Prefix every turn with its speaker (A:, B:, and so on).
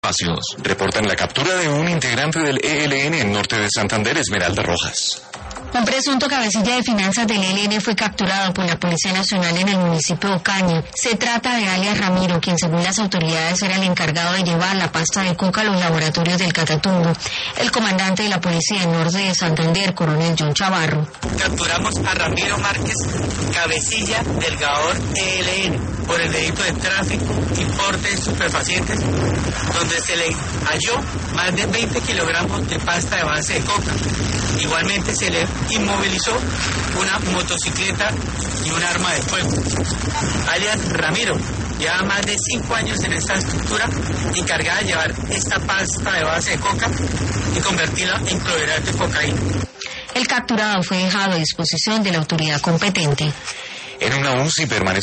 A: Espacio 2. Reportan la captura de un integrante del ELN en norte de Santander, Esmeralda Rojas.
B: Un presunto cabecilla de finanzas del ELN fue capturado por la Policía Nacional en el municipio de Ocaña. Se trata de alias Ramiro, quien según las autoridades era el encargado de llevar la pasta de coca a los laboratorios del Catatumbo. El comandante de la Policía del Norte de Santander, coronel John Chavarro.
C: Capturamos a Ramiro Márquez, cabecilla del GAOR ELN, por el delito de tráfico y porte de estupefacientes, donde se le halló más de 20 kilogramos de pasta de base de coca. Igualmente se le inmovilizó una motocicleta y un arma de fuego. Alias Ramiro lleva más de 5 años en esta estructura, encargada de llevar esta pasta de base de coca y convertirla en clorhidrato de cocaína.
B: El capturado fue dejado a disposición de la autoridad competente.
A: En una UCI permanece